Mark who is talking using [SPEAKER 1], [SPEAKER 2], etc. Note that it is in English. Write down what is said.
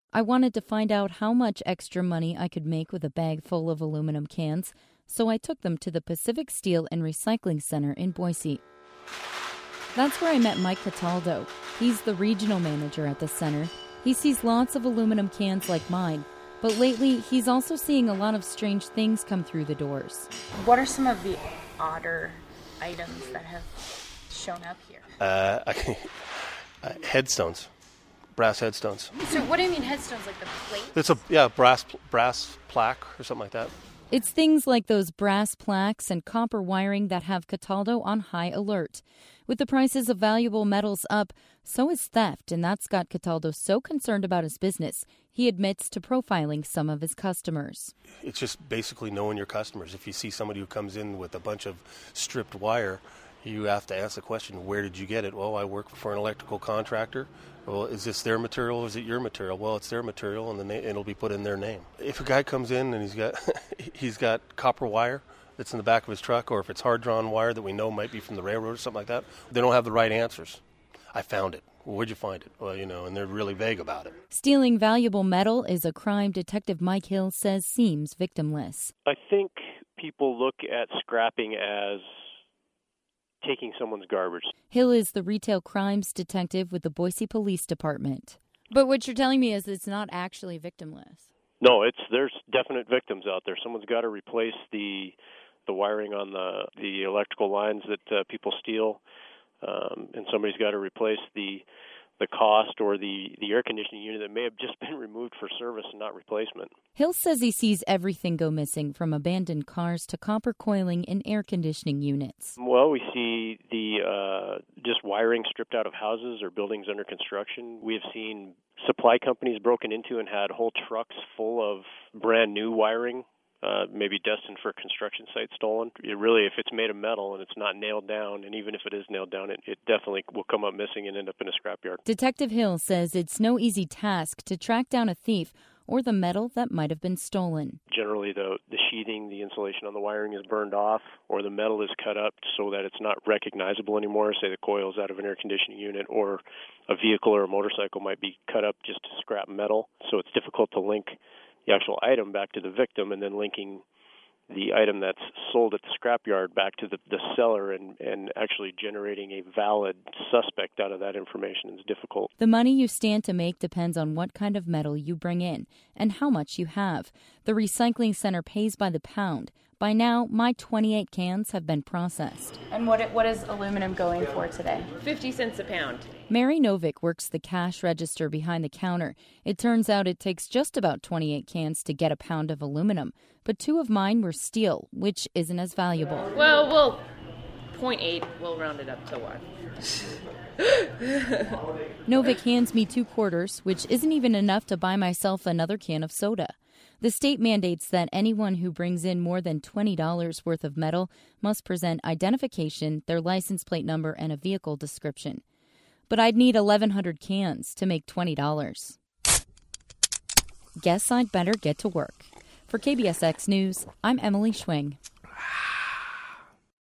[SPEAKER 1] I wanted to find out how much extra money I could make with a bag full of aluminum cans, so I took them to the Pacific Steel and Recycling Center in Boise. That's where I met Mike Cataldo. He's the regional manager at the center. He sees lots of aluminum cans like mine, but lately he's also seeing a lot of strange things come through the doors.
[SPEAKER 2] What are some of the odder items that have shown up here?
[SPEAKER 3] Headstones, brass headstones.
[SPEAKER 2] So what do you mean headstones, like the plate?
[SPEAKER 3] It's a brass plaque or something like that.
[SPEAKER 1] It's things like those brass plaques and copper wiring that have Cataldo on high alert. With the prices of valuable metals up, so is theft, and that's got Cataldo so concerned about his business, he admits to profiling some of his customers.
[SPEAKER 3] It's just basically knowing your customers. If you see somebody who comes in with a bunch of stripped wire, you have to ask the question, where did you get it? Well, I work for an electrical contractor. Well, is this their material or is it your material? Well, it's their material, and then it'll be put in their name. If a guy comes in and he's got copper wire that's in the back of his truck, or if it's hard-drawn wire that we know might be from the railroad or something like that, they don't have the right answers. I found it. Well, where'd you find it? Well, and they're really vague about it.
[SPEAKER 1] Stealing valuable metal is a crime Detective Mike Hill says seems victimless.
[SPEAKER 4] I think people look at scrapping as taking someone's garbage.
[SPEAKER 1] Hill is the retail crimes detective with the Boise Police Department. But what you're telling me is it's not actually victimless.
[SPEAKER 4] No, there's definite victims out there. Someone's got to replace the wiring on the electrical lines that people steal, and somebody's got to replace the cost or the air conditioning unit that may have just been removed for service and not replacement.
[SPEAKER 1] Hill says he sees everything go missing, from abandoned cars to copper coiling in air conditioning units.
[SPEAKER 4] Well, we see the just wiring stripped out of houses or buildings under construction. We have seen supply companies broken into and had whole trucks full of brand new wiring, maybe destined for a construction site, stolen. If it's made of metal and it's not nailed down, and even if it is nailed down, it definitely will come up missing and end up in a scrapyard.
[SPEAKER 1] Detective Hill says it's no easy task to track down a thief or the metal that might have been stolen.
[SPEAKER 4] Generally, the sheathing, the insulation on the wiring is burned off, or the metal is cut up so that it's not recognizable anymore. Say the coils out of an air conditioning unit, or a vehicle or a motorcycle might be cut up just to scrap metal. So it's difficult to link the actual item back to the victim, and then linking the item that's sold at the scrapyard back to the seller and actually generating a valid suspect out of that information is difficult.
[SPEAKER 1] The money you stand to make depends on what kind of metal you bring in and how much you have. The recycling center pays by the pound. By now, my 28 cans have been processed.
[SPEAKER 2] And what is aluminum going for today?
[SPEAKER 5] 50 cents a pound.
[SPEAKER 1] Mary Novick works the cash register behind the counter. It turns out it takes just about 28 cans to get a pound of aluminum, but 2 of mine were steel, which isn't as valuable.
[SPEAKER 5] Well, 0.8, we'll round it up to 1.
[SPEAKER 1] Novick hands me 2 quarters, which isn't even enough to buy myself another can of soda. The state mandates that anyone who brings in more than $20 worth of metal must present identification, their license plate number, and a vehicle description. But I'd need 1,100 cans to make $20. Guess I'd better get to work. For KBSX News, I'm Emily Schwing.